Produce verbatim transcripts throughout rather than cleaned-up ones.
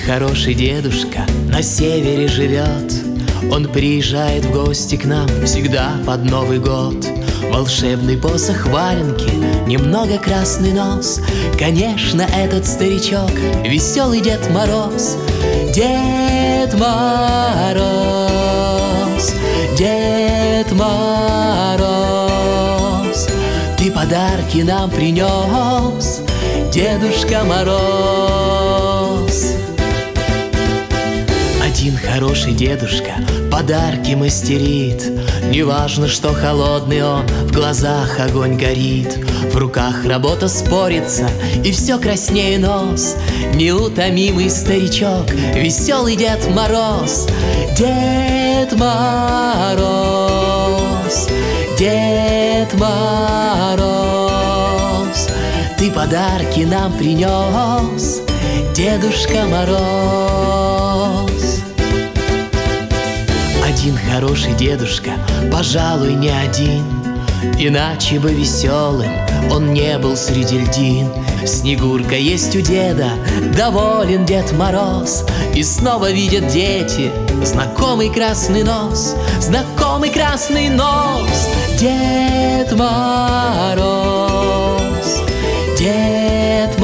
хороший дедушка на севере живет. Он приезжает в гости к нам всегда под Новый год. Волшебный посох, валенки, немного красный нос. Конечно, этот старичок веселый Дед Мороз. Дед Мороз, Дед Мороз, ты подарки нам принес, Дедушка Мороз. Один хороший дедушка подарки мастерит. Неважно, что холодный он, в глазах огонь горит. В руках работа спорится, и все краснее нос. Неутомимый старичок, веселый Дед Мороз. Дед Мороз, Дед Мороз, ты подарки нам принес, Дедушка Мороз. Один хороший дедушка, пожалуй, не один, иначе бы веселым он не был среди льдин. Снегурка есть у деда, доволен Дед Мороз. И снова видят дети знакомый красный нос, знакомый красный нос. Дед Мороз, Дед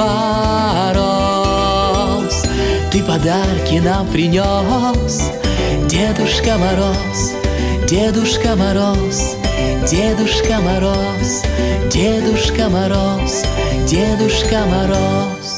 Мороз, ты подарки нам принес, Дедушка Мороз, Дедушка Мороз, Дедушка Мороз, Дедушка Мороз, Дедушка Мороз.